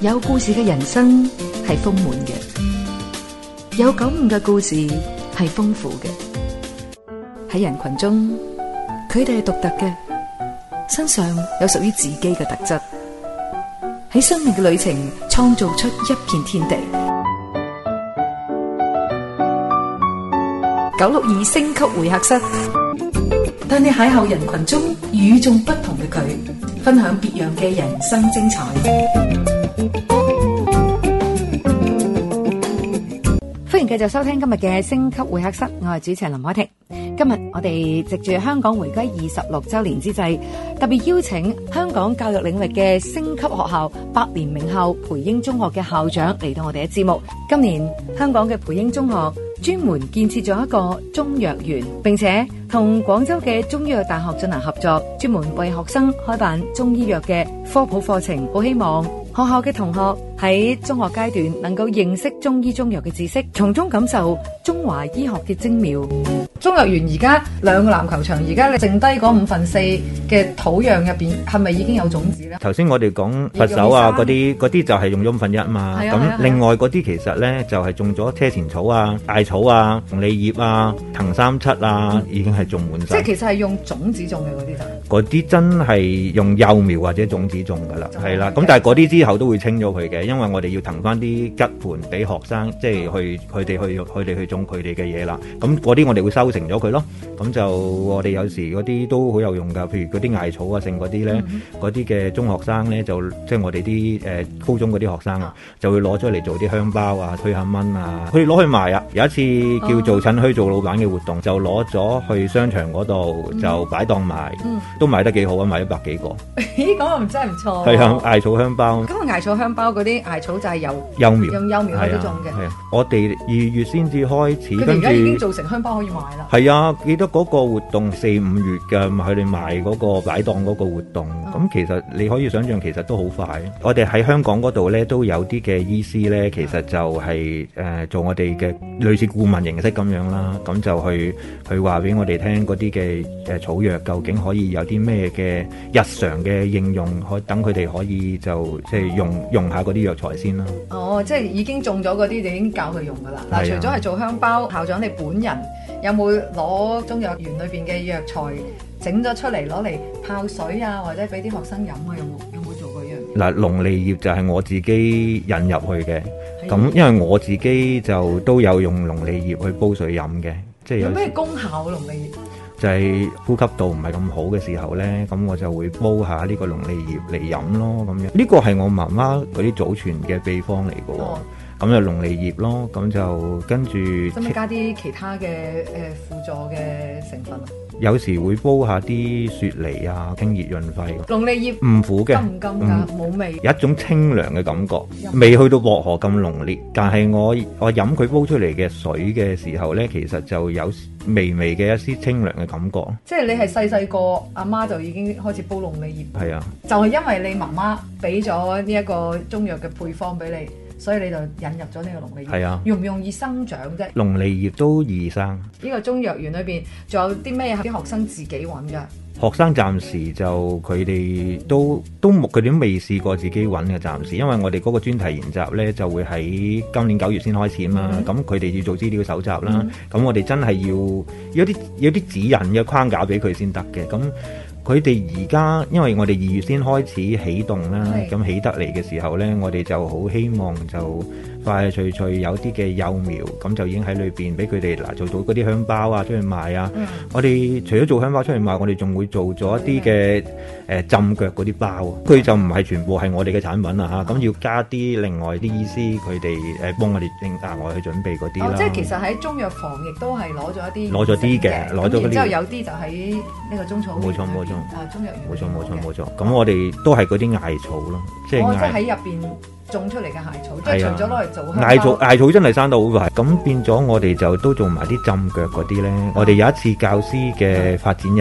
有故事嘅人生係豐滿嘅，有九五嘅故事係豐富嘅。喺人群中，佢哋係獨特嘅，身上有屬於自己嘅特質，喺生命嘅旅程創造出一片天地。962星級會客室，帶你邂逅人群中與眾不同嘅佢，分享別樣嘅人生精彩。歡迎繼續收聽今日嘅星級會客室，我係主持人林海婷。今日我哋藉住香港回歸26週年之際，特別邀請香港教育領域嘅星級學校百年名校培英中學嘅校長嚟到我哋嘅節目。今年香港嘅培英中學專門建設咗一個中藥園，並且同廣州嘅中醫藥大學進行合作，專門為學生開辦中醫藥嘅科普課程。好希望學校嘅同學喺中學階段能夠認識中醫中藥嘅知識，從中感受中華醫學嘅精妙。中藥園而家兩個籃球場，而家你剩低嗰4/5嘅土壤入邊，係咪已經有種子咧？ 頭先我哋講佛手啊，嗰啲就係用咗1/5嘛。咁另外嗰啲其實咧就係種咗車前草啊、艾草啊、龍脷葉啊、藤三七啊，已經係種滿晒。 即係其實係用種子種嘅嗰啲就。 嗰啲真係用幼苗或者種子種噶啦，係啦。咁但係嗰啲之後都會清咗佢嘅，因為我哋要騰翻啲吉盤俾學生，即係佢哋去種佢哋嘅嘢啦。咁嗰啲我哋會收成咗佢咯。咁就我哋有時嗰啲都好有用噶，譬如嗰啲艾草啊，剩嗰啲咧，嗰啲嘅中學生咧就即係我哋啲高中嗰啲學生啊，就會攞出嚟做啲香包啊，推下蚊啊，佢哋攞去賣啊。有一次叫做趁墟做老闆嘅活動，就攞咗去商場嗰度就擺檔賣。都賣得幾好啊，賣100幾個。 咦，咁又真係唔錯。 係啊，艾草香包。 咁艾草香包嗰啲艾草就係由幼苗， 用幼苗去種嘅。 係啊，我哋2月先至開始， 佢哋而家已經做成香包可以賣啦。 係啊，記得嗰個活動4-5月嘅，佢哋賣嗰個擺檔嗰個活動。咁其實你可以想象，其實都好快。我哋喺香港嗰度咧，都有啲嘅醫師咧，其實就係做我哋嘅類似顧問形式咁樣啦。咁就去話俾我哋聽嗰啲嘅草藥究竟可以有啲咩嘅日常嘅應用，等佢哋可以就即係用下嗰啲藥材先啦。 哦，即係已經種咗嗰啲就已經教佢用噶啦。嗱，除咗係做香包，校長你本人有冇攞中藥園裏邊嘅藥材整咗出嚟攞嚟泡水啊，或者俾啲學生飲啊？有冇做過呢樣嘢？嗱， 龍脷葉就係我自己引入去嘅。咁因為我自己就都有用龍脷葉去煲水飲嘅，即係有咩功效？龍脷葉就係呼吸道唔係咁好嘅時候咧，咁我就會煲下呢個龍脷葉嚟飲咯，咁樣。呢個係我媽媽嗰啲祖傳嘅秘方嚟嘅喎。咁就龍脷葉咯，咁就跟住使唔使加啲其他嘅輔助嘅成分啊？ 有時會煲下啲雪梨啊，清熱潤肺。 龍脷葉唔苦嘅， 唔甘㗎，冇味， 有一種清涼嘅感覺，未去到薄荷咁濃烈。但係我飲佢煲出嚟嘅水嘅時候咧，其實就有微微嘅一絲清涼嘅感覺。 即係你係細個阿媽就已經開始煲龍脷葉。 係啊， 就係因為你媽媽俾咗呢一個中藥嘅配方俾你。所以你就引入咗呢個龍脷葉。 係啊， 容唔容易生長啫？ 龍脷葉都易生。 呢個中藥園裏邊仲有啲咩啲學生自己揾㗎？ 學生暫時就佢哋都佢哋都未試過自己揾嘅，暫時，因為我哋嗰個專題研習呢就會喺今年9月先開始嘛。咁佢哋要做資料搜集啦。咁我哋真係要有啲指引嘅框架俾佢先得嘅。咁佢哋而家因為我哋2月先開始起動啦，咁起得嚟嘅時候呢，我哋就好希望就快脆脆有啲嘅幼苗，咁就已經喺裏邊俾佢哋做到嗰啲香包啊出去賣啊。我哋除咗做香包出去賣，我哋仲會做咗一啲嘅浸腳嗰啲包。佢就唔係全部係我哋嘅產品啦嚇，咁要加啲另外啲醫師佢哋幫我哋額外去準備嗰啲啦。 即係其實喺中藥房亦都係攞咗一啲， 攞咗啲嘅，攞咗嗰啲。然之後有啲就喺呢個中草。 冇錯。 中藥園。 冇錯。咁我哋都係嗰啲艾草咯，即係喺入邊種出嚟嘅艾草，即係除咗攞嚟做香包。 艾草真係生得好快，咁變咗我哋就都做埋啲浸腳嗰啲咧。我哋有一次教師嘅發展日，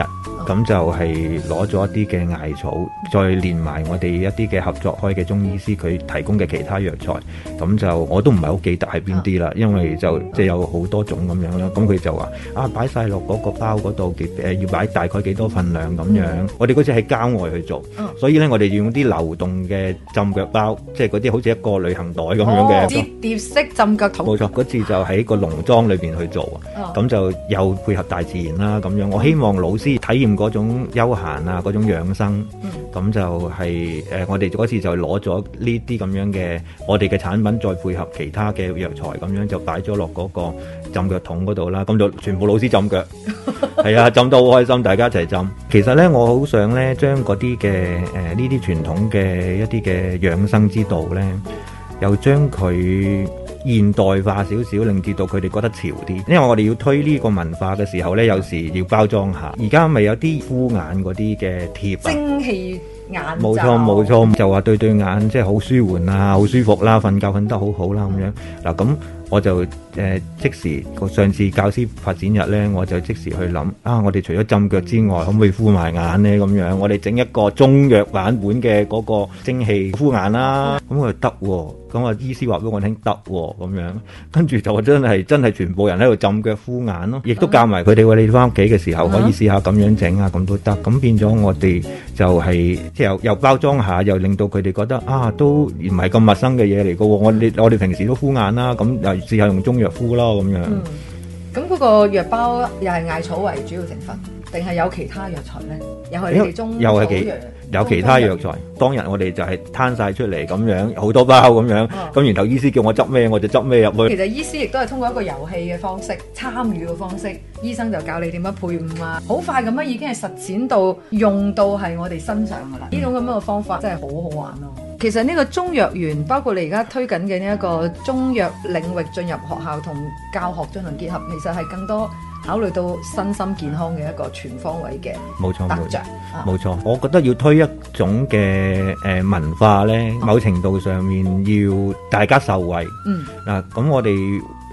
咁就係攞咗一啲嘅艾草，再連埋我哋一啲嘅合作開嘅中醫師佢提供嘅其他藥材，咁就我都唔係好記得係邊啲啦，因為就即係有好多種咁樣啦。咁佢就話擺晒落嗰個包嗰度，要擺大概幾多份量咁樣。我哋嗰次喺郊外去做，所以咧我哋要用啲流動嘅浸腳包，即係嗰啲好似一個旅行袋咁樣嘅。 摺疊式浸腳桶。 冇錯，嗰次就喺個農莊裏邊去做咁就又配合大自然啦咁樣。我希望老師體驗嗰種休閒啊，嗰種養生，咁就係我哋嗰次就攞咗呢啲咁樣嘅我哋嘅產品，再配合其他嘅藥材，咁樣就擺咗落嗰個浸腳桶嗰度啦。咁就全部老師浸腳，係啊，浸到好開心，大家一齊浸。其實咧，我好想咧將嗰啲嘅呢啲傳統嘅一啲嘅養生之道咧，又將佢現代化少少，令至到佢哋覺得潮啲。因為我哋要推呢個文化嘅時候呢，有時要包裝下。而家咪有啲敷眼嗰啲嘅貼啊， 蒸氣眼罩。 冇錯，就話對眼即係好舒緩啊，好舒服啦，瞓覺瞓得好好啦咁樣。嗱咁我就即時上次教師發展日呢，我就即時去諗我哋除咗浸腳之外，可唔可以敷埋眼呢？咁樣我哋整一個中藥版本嘅嗰個蒸氣敷眼啦。咁我就得喎。咁醫師話俾我聽得喎，咁樣跟住就真係全部人喺度浸腳敷眼咯，亦都教埋佢哋話你翻屋企嘅時候可以試下咁樣整啊，咁都得。咁變咗我哋就係即係又包裝下，又令到佢哋覺得都唔係咁陌生嘅嘢嚟㗎喎。我哋平時都敷眼啦，咁又試下用中藥敷咯咁樣。 咁嗰個藥包又係艾草為主要成分，定係有其他藥材咧？又係你哋中草藥？ 有其他藥材，當日我哋就係攤晒出嚟咁樣，好多包咁樣，咁然後醫師叫我執咩我就執咩入去。 其實醫師亦都係通過一個遊戲嘅方式、參與嘅方式，醫生就教你點樣配伍啊，好快咁樣已經係實踐到用到係我哋身上噶啦。呢種咁樣嘅方法真係好好玩咯。其實呢個中藥園，包括你而家推緊嘅呢一個中藥領域進入學校同教學進行結合，其實係更多考慮到身心健康嘅一個全方位嘅得着。 冇錯，我覺得要推一種嘅文化呢，某程度上面要大家受惠。咁我哋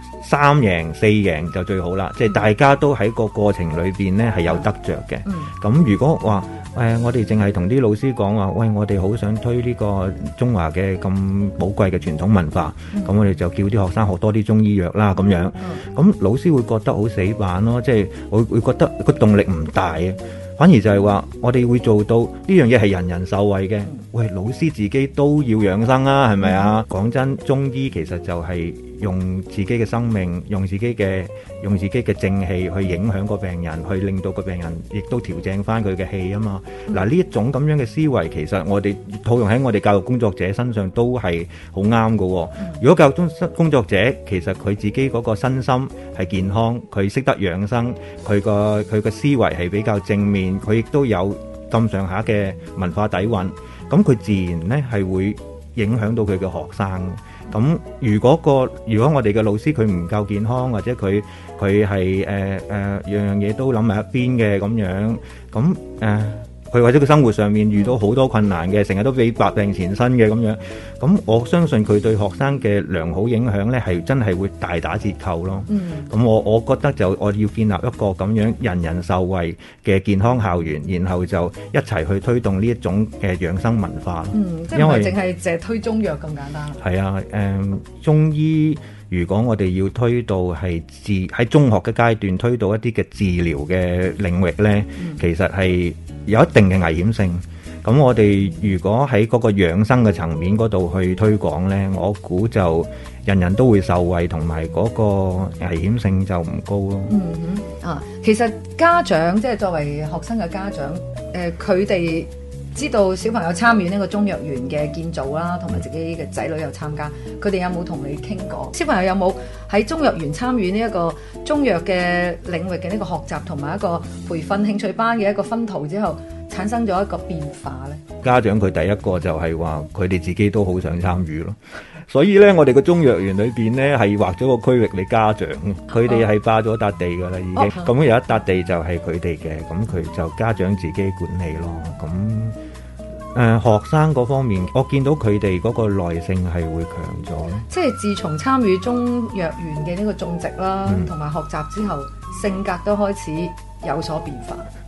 3贏4贏就最好啦，即係大家都喺個過程裏邊呢係有得着嘅。咁如果話我哋淨係同啲老師講話，喂，我哋好想推呢個中華嘅咁寶貴嘅傳統文化，咁我哋就叫啲學生學多啲中醫藥啦，咁樣，咁老師會覺得好死板咯，即係會覺得個動力唔大啊。反而就係話，我哋會做到呢樣嘢係人人受惠嘅。喂，老師自己都要養生啊，係咪啊？講真，中醫其實就係用自己嘅生命，用自己嘅正氣去影響個病人，去令到個病人亦都調正翻佢嘅氣啊嘛。嗱，呢一種咁樣嘅思維，其實我哋套用喺我哋教育工作者身上都係好啱㗎。如果教育工作者其實佢自己嗰個身心係健康，佢識得養生，佢個思維係比較正面，佢亦都有咁上下嘅文化底蘊，咁佢自然呢係會影響到佢嘅學生。咁如果我哋嘅老師佢唔夠健康，或者佢係樣樣嘢都諗埋一邊嘅咁樣，咁佢或者佢生活上面遇到好多困難嘅，成日都俾百病纏身嘅咁樣，咁我相信佢對學生嘅良好影響呢係真係會大打折扣咯。咁我覺得就我要建立一個咁樣人人受惠嘅健康校園，然後就一齊去推動呢一種嘅養生文化。 即係唔係淨係推中藥咁簡單。係啊，中醫如果我哋要推到係喺中學嘅階段推到一啲嘅治療嘅領域呢，其實係有一定嘅危險性。咁我哋如果喺嗰個養生嘅層面嗰度去推廣呢，我估就人人都會受惠，同埋嗰個危險性就唔高咯。 其實家長即係作為學生嘅家長，佢哋知道小朋友參與呢個中藥園嘅建造啦，同埋自己嘅仔女有參加，佢哋有冇同你傾過？小朋友有冇喺中藥園參與呢一個中藥嘅領域嘅呢個學習同埋一個培訓興趣班嘅一個分途之後，產生咗一個變化呢？ 家長佢第一個就係話佢哋自己都好想參與咯，所以呢，我哋個中藥園裏邊呢係劃咗個區域俾家長，佢哋係霸咗笪地噶啦已經，咁有一笪地就係佢哋嘅，咁佢就家長自己管理咯。咁學生嗰方面，我見到佢哋嗰個耐性係會強咗。 即係自從參與中藥園嘅呢個種植啦，同埋學習之後，性格都開始有所變化。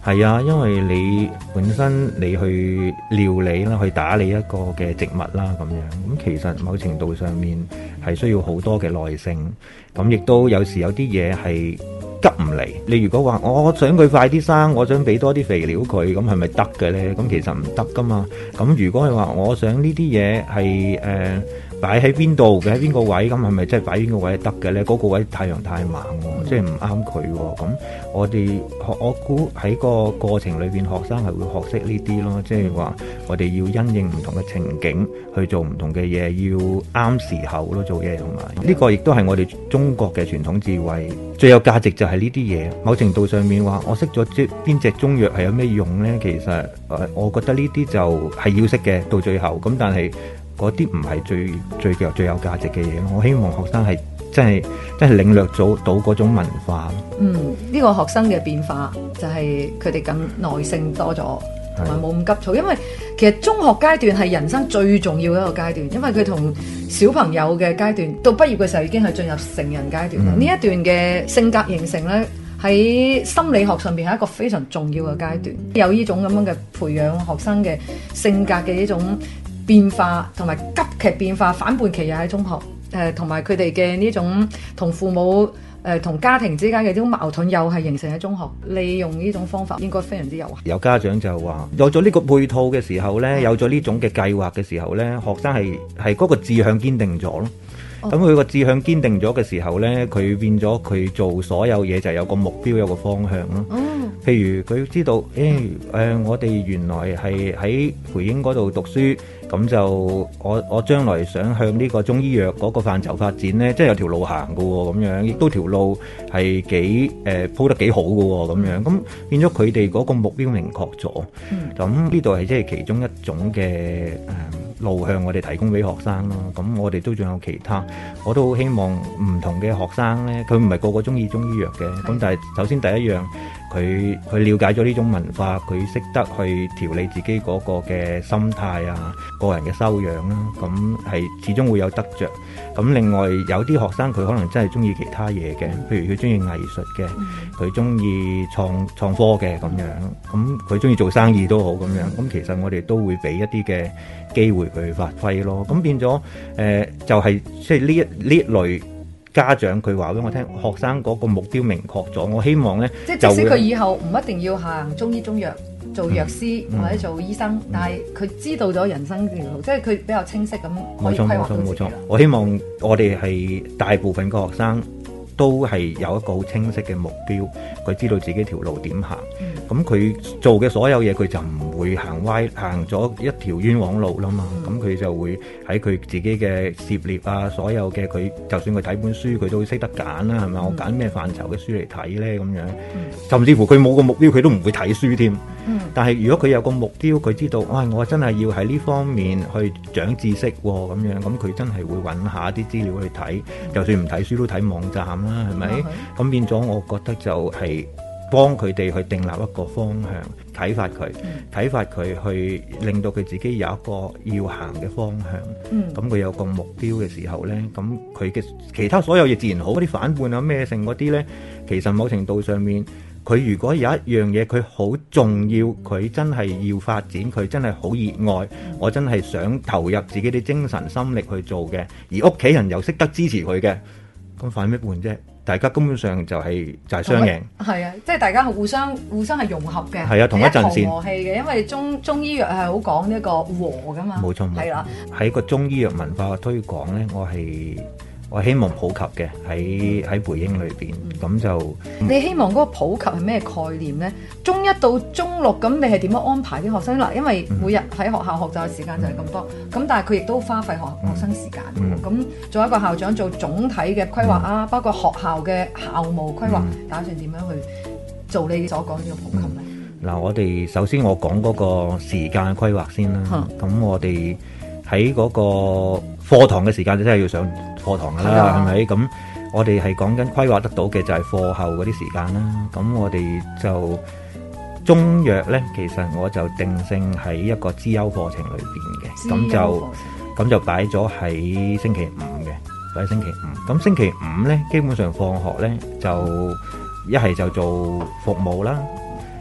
係啊，因為你本身你去料理啦，去打理一個嘅植物啦咁樣，咁其實某程度上面係需要好多嘅耐性，咁亦都有時有啲嘢係急唔嚟。你如果話我想佢快啲生，我想俾多啲肥料佢，咁係咪得嘅呢？咁其實唔得噶嘛。咁如果係話我想呢啲嘢係擺喺邊度嘅，喺邊個位，咁係咪真係擺邊個位係得嘅咧？嗰個位太陽太猛喎，即係唔啱佢喎。咁我估喺個過程裏邊，學生係會學識呢啲咯，即係話我哋要因應唔同嘅情景去做唔同嘅嘢，要啱時候咯做嘢，同埋呢個亦都係我哋中國嘅傳統智慧，最有價值就係呢啲嘢。某程度上面話，我識咗邊隻中藥係有咩用咧？其實我覺得呢啲就係要識嘅，到最後咁，但係嗰啲唔係最有價值嘅嘢咯。我希望學生係真係領略到嗰種文化。 呢個學生嘅變化就係佢哋更耐性多咗，同埋冇咁急躁。因為其實中學階段係人生最重要嘅一個階段，因為佢同小朋友嘅階段到畢業嘅時候已經係進入成人階段啦。呢一段嘅性格形成呢，喺心理學上邊係一個非常重要嘅階段。有呢種咁樣嘅培養學生嘅性格嘅呢種變化同埋急劇變化，反叛期又喺中學，同埋佢哋嘅呢種同父母同家庭之間嘅呢種矛盾又係形成喺中學。利用呢種方法應該非常之有效。 有家長就話，有咗呢個配套嘅時候呢，有咗呢種嘅計劃嘅時候呢，學生係嗰個志向堅定咗咯。咁佢個志向堅定咗嘅時候呢，佢變咗佢做所有嘢就有個目標，有個方向咯。譬如佢知道，我哋原來係喺培英嗰度讀書，咁就我將來想向呢個中醫藥嗰個範疇發展呢，即係有條路行㗎喎，咁樣亦都條路係幾鋪得幾好㗎喎，咁樣咁變咗佢哋嗰個目標明確咗。咁呢度係即係其中一種嘅路向，我哋提供俾學生咯。咁我哋都仲有其他，我都好希望唔同嘅學生呢，佢唔係個個中意中醫藥嘅，咁但係首先第一樣，佢了解咗呢種文化，佢識得去調理自己嗰個嘅心態啊，個人嘅修養啦，咁係始終會有得着。咁另外有啲學生佢可能真係中意其他嘢嘅，譬如佢中意藝術嘅，佢中意創科嘅咁樣，咁佢中意做生意都好咁樣。咁其實我哋都會俾一啲嘅機會佢去發揮咯。咁變咗就係即係呢一類家長佢話俾我聽，學生嗰個目標明確咗。我希望呢， 即使佢以後唔一定要行中醫中藥做藥師或者做醫生，但係佢知道咗人生條路，即係佢比較清晰咁可以規劃到自己。冇錯。我希望我哋係大部分個學生都係有一個好清晰嘅目標，佢知道自己條路點行。咁佢做嘅所有嘢，佢就唔會行咗一條冤枉路啦嘛。咁佢就會喺佢自己嘅涉獵啊，所有嘅佢就算佢睇本書，佢都會識得揀啦，係咪？我揀咩範疇嘅書嚟睇咧？咁樣，甚至乎佢冇個目標，佢都唔會睇書添。但係如果佢有個目標，佢知道，我真係要喺呢方面去長知識咁樣，咁佢真係會揾下啲資料去睇，就算唔睇書都睇網站啦，係咪？咁變咗，我覺得就係幫佢哋去訂立一個方向，啟發佢去令到佢自己有一個要行嘅方向。咁佢有個目標嘅時候呢，咁佢嘅其他所有嘢自然好。嗰啲反叛啊咩性嗰啲呢，其實某程度上面，佢如果有一樣嘢佢好重要，佢真係要發展，佢真係好熱愛，我真係想投入自己啲精神心力去做嘅，而屋企人又識得支持佢嘅，咁反咩叛啫？大家根本上就係雙贏。係啊，即係大家互相係融合嘅。 係啊，同一陣線。 和氣嘅，因為中醫藥係好講呢個和噶嘛。 冇錯。 係啦。 喺個中醫藥文化嘅推廣咧，我希望普及嘅喺培英裏邊，咁就你希望嗰個普及係咩概念呢？中一到中六咁，你係點樣安排啲學生嗱？因為每日喺學校學習嘅時間就係咁多，咁但係佢亦都花費學生時間。咁做一個校長做總體嘅規劃啊，包括學校嘅校務規劃，打算點樣去做你所講呢個普及呢？ 嗱，我哋首先我講嗰個時間嘅規劃先啦。咁我哋喺嗰個課堂嘅時間就真係要上課堂㗎啦，係咪？咁我哋係講緊規劃得到嘅就係課後嗰啲時間啦。咁我哋就中藥呢，其實我就定性喺一個資優課程裏邊嘅，咁就擺咗喺星期五嘅，擺喺星期五。咁星期五呢，基本上放學呢，就一係就做服務啦，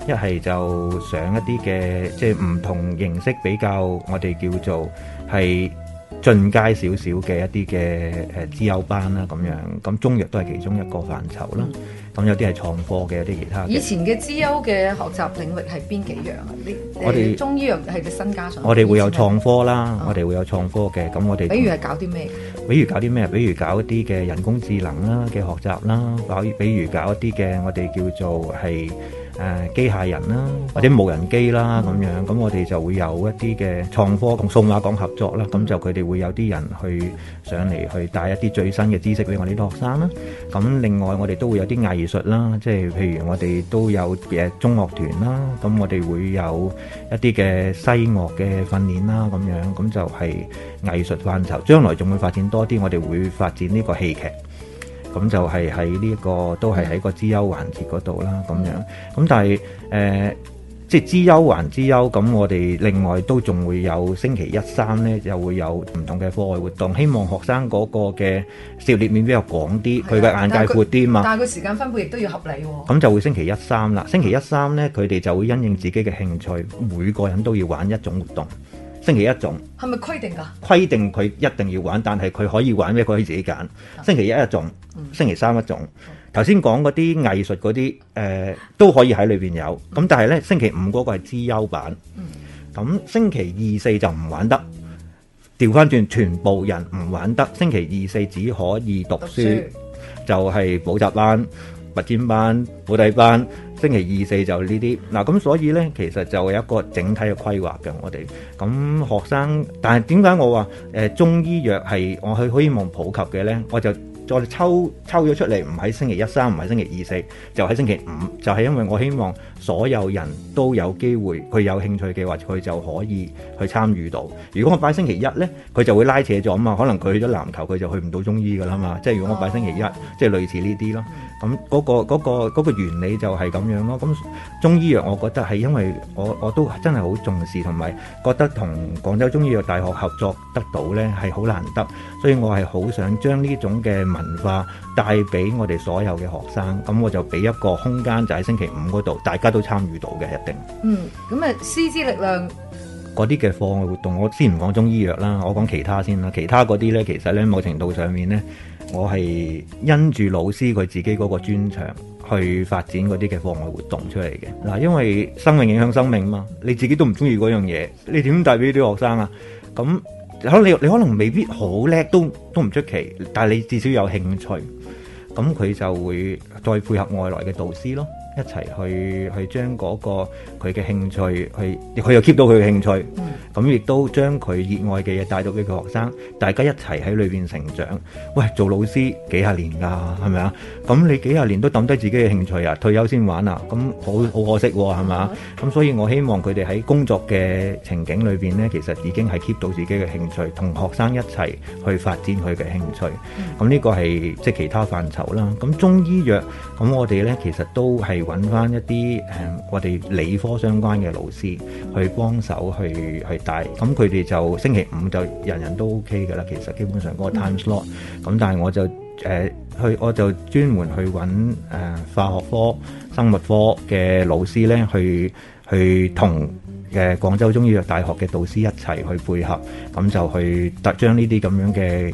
一係就上一啲嘅即係唔同形式比較，我哋叫做係進階少少嘅一啲嘅資優班啦咁樣。咁中藥都係其中一個範疇啦。咁有啲係創科嘅，有啲其他嘅。 以前嘅資優嘅學習領域係邊幾樣啊？ 我哋中醫藥係新加上。 我哋會有創科啦，我哋會有創科嘅。咁我哋比如係搞啲咩？ 比如搞啲咩？比如搞一啲嘅人工智能啦嘅學習啦，比如搞一啲嘅我哋叫做係機械人啦，或者無人機啦咁樣。咁我哋就會有一啲嘅創科同數碼港合作啦。咁就佢哋會有啲人去上嚟去帶一啲最新嘅知識俾我哋啲學生啦。咁另外我哋都會有啲藝術啦，即係譬如我哋都有中樂團啦。咁我哋會有一啲嘅西樂嘅訓練啦咁樣。咁就係藝術範疇，將來仲會發展多啲，我哋會發展呢個戲劇。咁就係喺呢個都係喺個資優環節嗰度啦，咁樣。咁但係即係資優還資優，咁我哋另外都仲會有星期一三咧，又會有唔同嘅課外活動，希望學生嗰個嘅涉獵面比較廣啲，佢嘅眼界闊啲嘛。 但係佢時間分配亦都要合理喎。 咁就會星期一三啦，星期一三咧，佢哋就會因應自己嘅興趣，每個人都要玩一種活動。星期一種係咪規定㗎？ 規定佢一定要玩，但係佢可以玩咩？佢可以自己揀。星期一一種，星期三一種。頭先講嗰啲藝術嗰啲都可以喺裏邊有。咁但係咧，星期五嗰個係資優版。咁星期二四就唔玩得。調翻轉，全部人唔玩得。星期二四只可以讀書，就係補習班、拔尖班、補底班。星期二四就呢啲嗱，咁所以咧，其實就有一個整體嘅規劃嘅。我哋咁學生，但係點解我話中醫藥係我希望普及嘅咧？我就再抽咗出嚟，唔喺星期一三，唔喺星期二四，就喺星期五，就係因為我希望所有人都有機會，佢有興趣嘅話，佢就可以去參與到。如果我擺星期一咧，佢就會拉扯咗啊嘛，可能佢去咗籃球，佢就去唔到中醫噶啦嘛。即係如果我擺星期一，即係類似呢啲咯。咁嗰個原理就係咁樣咯。咁中醫藥，我覺得係因為我都真係好重視，同埋覺得同廣州中醫藥大學合作得到咧係好難得，所以我係好想將呢種嘅文化帶俾我哋所有嘅學生。咁我就俾一個空間，就喺星期五嗰度，大家都參與到嘅一定。 咁啊，師資力量嗰啲嘅課外活動，我先唔講中醫藥啦，我講其他先啦。其他嗰啲咧，其實咧某程度上面咧，我係因住老師佢自己嗰個專長去發展嗰啲嘅課外活動出嚟嘅。嗱，因為生命影響生命嘛，你自己都唔中意嗰樣嘢，你點帶俾啲學生啊？咁你可能未必好叻，都唔出奇，但係你至少有興趣，咁佢就會再配合外來嘅導師咯。一齊去將嗰個佢嘅興趣，佢又 keep 到佢嘅興趣，咁亦都將佢熱愛嘅嘢帶到俾佢學生，大家一齊喺裏邊成長。喂，做老師幾廿年㗎，係咪啊？咁你幾廿年都抌低自己嘅興趣啊？退休先玩啊？咁好可惜喎，係嘛？咁所以我希望佢哋喺工作嘅情景裏邊呢，其實已經係 keep 到自己嘅興趣，同學生一齊去發展佢嘅興趣。咁呢個係即係其他範疇啦。咁中醫藥，咁我哋呢其實都係揾翻一啲我哋理科相關嘅老師去幫手去帶，咁佢哋就星期五就人人都 OK 㗎啦。其實基本上嗰個 time slot，咁但係我就專門去揾化學科、生物科嘅老師咧，去同廣州中醫藥大學嘅導師一齊去配合，咁就去將呢啲咁樣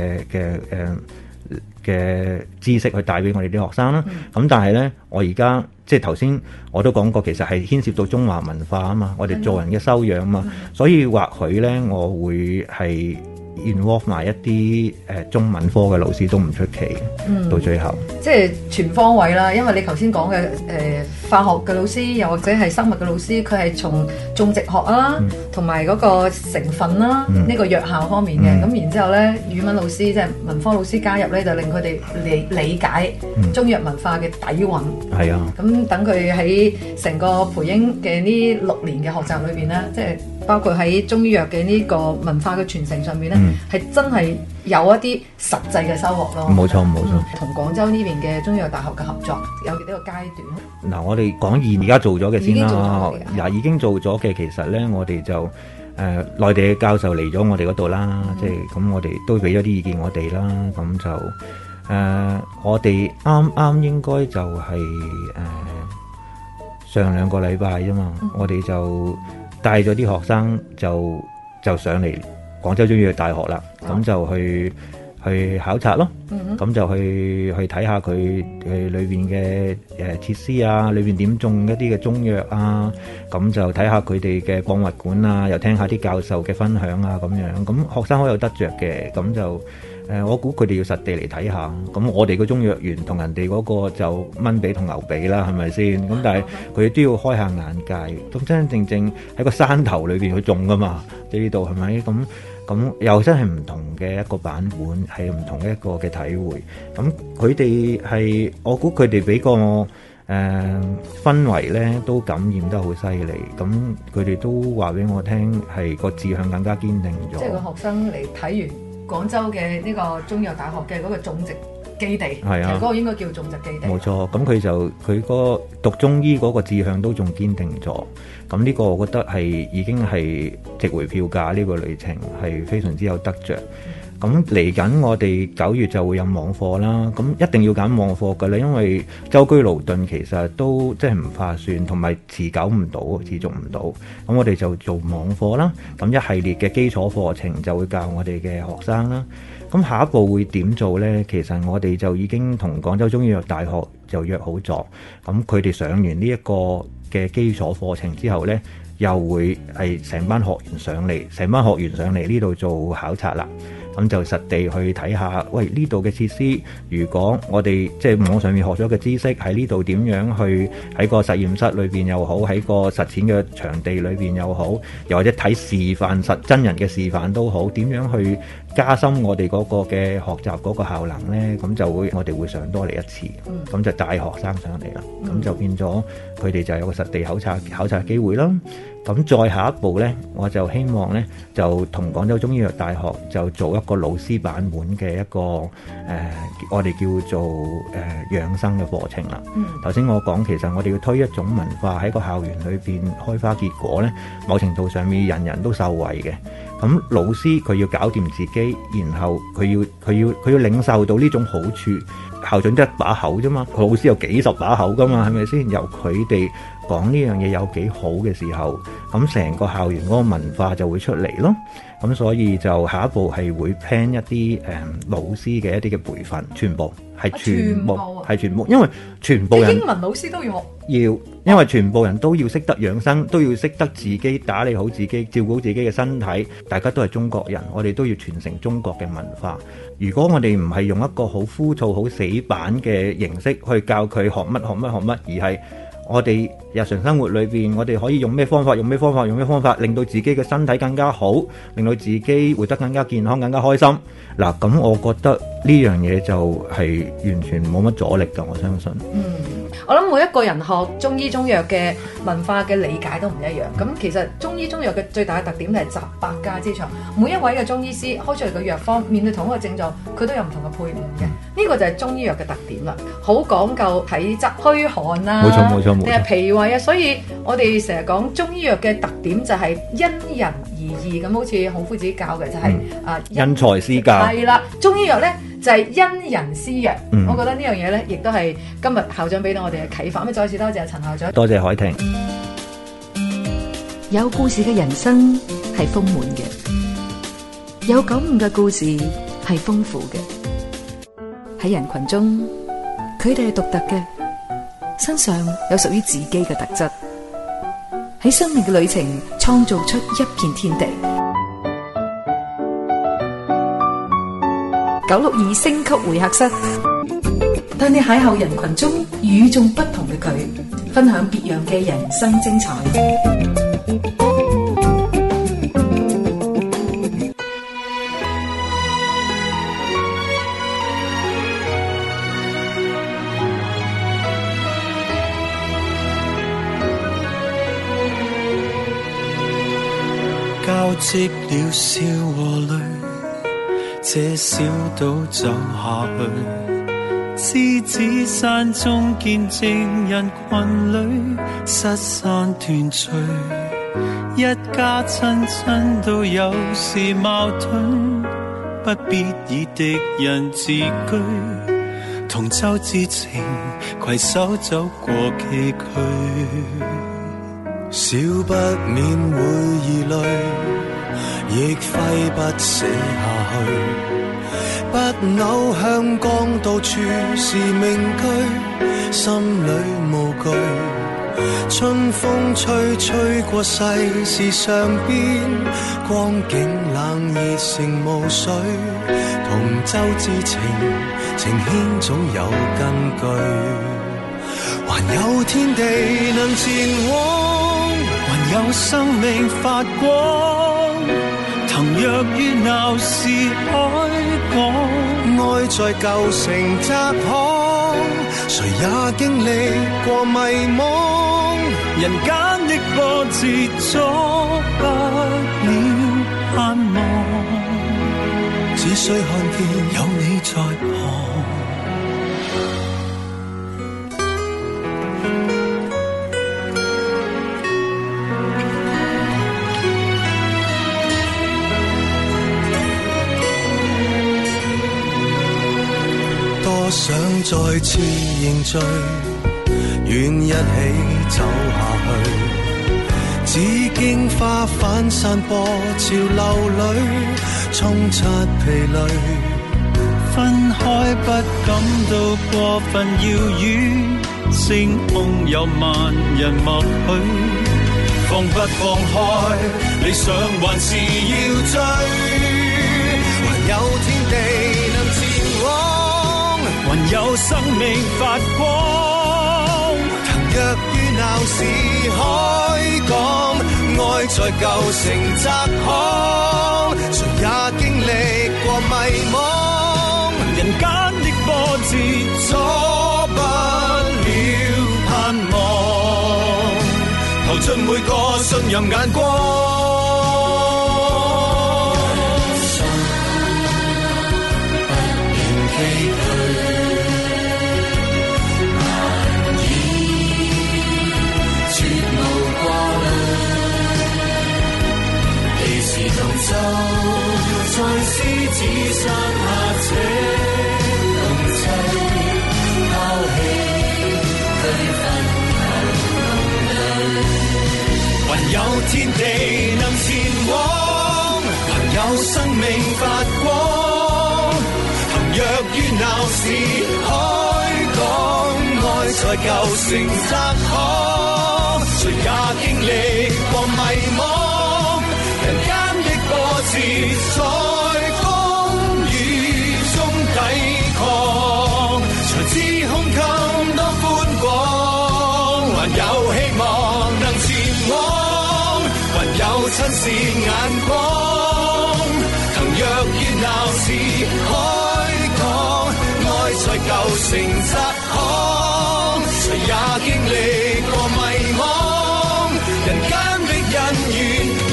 嘅知識去帶俾我哋啲學生啦。咁但係呢，我而家即係頭先我都講過，其實係牽涉到中華文化啊嘛，我哋做人嘅修養啊嘛，所以或許呢，我會係 involve 埋一啲中文科嘅老師都唔出奇。到最後即係全方位啦。因為你頭先講嘅化學嘅老師，又或者係生物嘅老師，佢係從種植學啦，同埋嗰個成分啦，呢個藥效方面嘅。咁然之後咧，語文老師即係文科老師加入咧，就令佢哋理解中藥文化嘅底蘊。係啊。咁等佢喺成個培英嘅呢6年嘅學習裏邊咧，即係包括喺中醫藥嘅呢個文化嘅傳承上面咧，係真係有一啲實際嘅收穫咯。冇錯。同廣州呢邊嘅中醫藥大學嘅合作有幾多個階段？嗱，我哋講而家做咗嘅先啦。已經做咗嘅，其實咧，我哋就內地嘅教授嚟咗我哋嗰度啦，即係咁，我哋都俾咗啲意見我哋啦。咁就我哋啱應該就係上2個禮拜啫嘛，我哋就帶咗啲學生就上嚟廣州中醫藥大學啦，咁就去考察咯，咁就去睇下佢裏邊嘅設施啊，裏邊點種一啲嘅中藥啊，咁就睇下佢哋嘅博物館啊，又聽下啲教授嘅分享啊，咁樣，咁學生好有得着嘅，咁就我估佢哋要實地嚟睇下，咁我哋個中藥園同人哋嗰個就蚊比同牛比啦，係咪先？咁但係佢哋都要開下眼界，咁真真正正喺個山頭裏邊去種噶嘛，呢度係咪？咁又真係唔同嘅一個版本，係唔同嘅一個嘅體會。咁佢哋係，我估佢哋俾個氛圍咧，都感染得好犀利。咁佢哋都話俾我聽，係個志向更加堅定咗。 即係個學生嚟睇完廣州嘅呢個中藥大學嘅嗰個種植基地，係啊，嗰個應該叫種植基地。冇錯，咁佢個讀中醫嗰個志向都仲堅定咗。咁呢個我覺得係已經係值回票價，呢個旅程係非常之有得着。咁嚟緊我哋9月就會有網課啦，咁一定要揀網課㗎啦，因為舟車勞頓其實都即係唔划算，同埋持續唔到。咁我哋就做網課啦，咁一系列嘅基礎課程就會教我哋嘅學生啦。咁下一步會點做呢？其實我哋就已經同廣州中醫藥大學就約好咗，咁佢哋上完呢一個嘅基礎課程之後呢，又會係成班學員上嚟呢度做考察啦。咁就實地去睇下，喂，呢度嘅設施，如果我哋即係網上面學咗嘅知識喺呢度點樣去喺個實驗室裏邊又好，喺個實踐嘅場地裏邊又好，又或者睇示範真人嘅示範都好，點樣去加深我哋嗰個嘅學習嗰個效能呢？咁我哋會上多嚟一次，咁就帶學生上嚟啦，咁就變咗佢哋就有個實地考察機會啦。咁再下一步呢，我就希望呢，就同廣州中醫藥大學就做一個老師版本嘅一個我哋叫做養生嘅課程啦。頭先我講，其實我哋要推一種文化喺個校園裏邊開花結果呢，某程度上面人人都受惠嘅。咁老師佢要搞掂自己，然後佢要領受到呢種好處。校長得一把口啫嘛，老師有幾十把口噶嘛，係咪先？由佢哋講呢樣嘢有幾好嘅時候，咁成個校園嗰個文化就會出嚟咯。咁所以就下一步係會 plan 一啲老師嘅一啲嘅培訓，全部，因為全部人英文老師都要學，因為全部人都要識得養生，都要識得自己打理好自己，照顧自己嘅身體。大家都係中國人，我哋都要傳承中國嘅文化。如果我哋唔係用一個好枯燥、好死板嘅形式去教佢學乜，而係我哋日常生活裏邊，我哋可以用咩方法，令到自己嘅身體更加好，令到自己活得更加健康、更加開心。嗱，咁我覺得呢樣嘢就係完全冇乜阻力㗎，我相信。 我諗每一個人學中醫中藥嘅文化嘅理解都唔一樣。咁其實中醫中藥嘅最大嘅特點係集百家之長，每一位嘅中醫師開出嚟嘅藥方，面對同一個症狀，佢都有唔同嘅配伍嘅。呢個就係中醫藥嘅特點啦，好講究體質虛寒啊，冇錯，定係脾胃啊。所以我哋成日講中醫藥嘅特點就係因人而異，咁好似孔夫子教嘅就係因材施教。係啦， 中醫藥咧就係因人施藥。我覺得呢樣嘢咧，亦都係今日校長俾到我哋嘅啟發。咁再次多謝陳校長， 多謝海婷。 有故事嘅人生係豐滿嘅，有感悟嘅故事係豐富嘅。喺人群中，佢哋係獨特嘅，身上有屬於自己嘅特質，喺生命嘅旅程創造出一片天地。962星級會客室，帶你邂逅人群中與眾不同嘅佢，分享別樣嘅人生精彩。 交織了笑和淚，這小島走下去，獅子山中見證人群裏失散團聚，一家親親都有時矛盾，不必以敵人自居， 同舟之情，攜手走過崎嶇，少不免會疑慮，亦揮不捨下去。不朽香港到處是名居，心裏無懼。春風吹，吹過世事上邊，光景冷熱成霧水。同舟之情，情牽總有根據。還有天地能前往，還有生命發光。騰躍於鬧市海港，愛在舊城窄巷，誰也經歷過迷惘。人間的波折阻不了盼望，只需看見有你在旁。多想再次凝聚，願一起走下去。紫荊花反散播潮流裏，沖刷疲累。分開不感到過分遙遠，星空有萬人默許。放不放開，理想還是要追。還有天地能前往，還有生命發光。騰躍於鬧市海港，愛在舊城窄巷，誰也經歷過迷惘。人間的波折阻不了盼望，投盡每個信任眼光。就在獅子山下這共濟，拋棄區分後淚。還有天地能前往，還有生命發光。騰躍於鬧市海港，愛在舊城窄巷，誰也經歷過迷惘。人間波折在風雨中抵抗，才知胸襟多寬廣。還有希望能前往，還有親視眼光。騰躍於鬧市海港，愛在舊城窄巷，誰也經歷過迷惘。人間的恩怨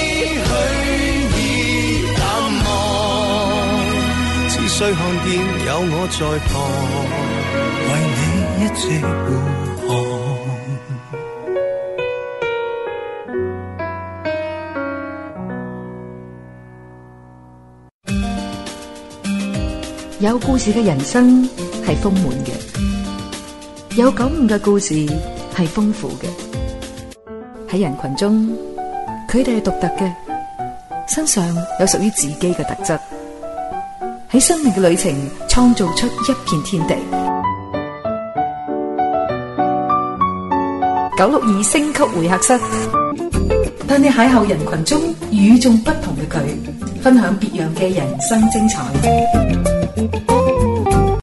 雖看見有我在旁，為你一直護航。有故事嘅人生係豐滿嘅，有感悟嘅故事係豐富嘅。喺人群中，佢哋係獨特嘅，身上有屬於自己嘅特質。喺生命嘅旅程創造出一片天地。962星級會客室，帶你邂逅人群中與眾不同嘅佢，分享別樣嘅人生精彩。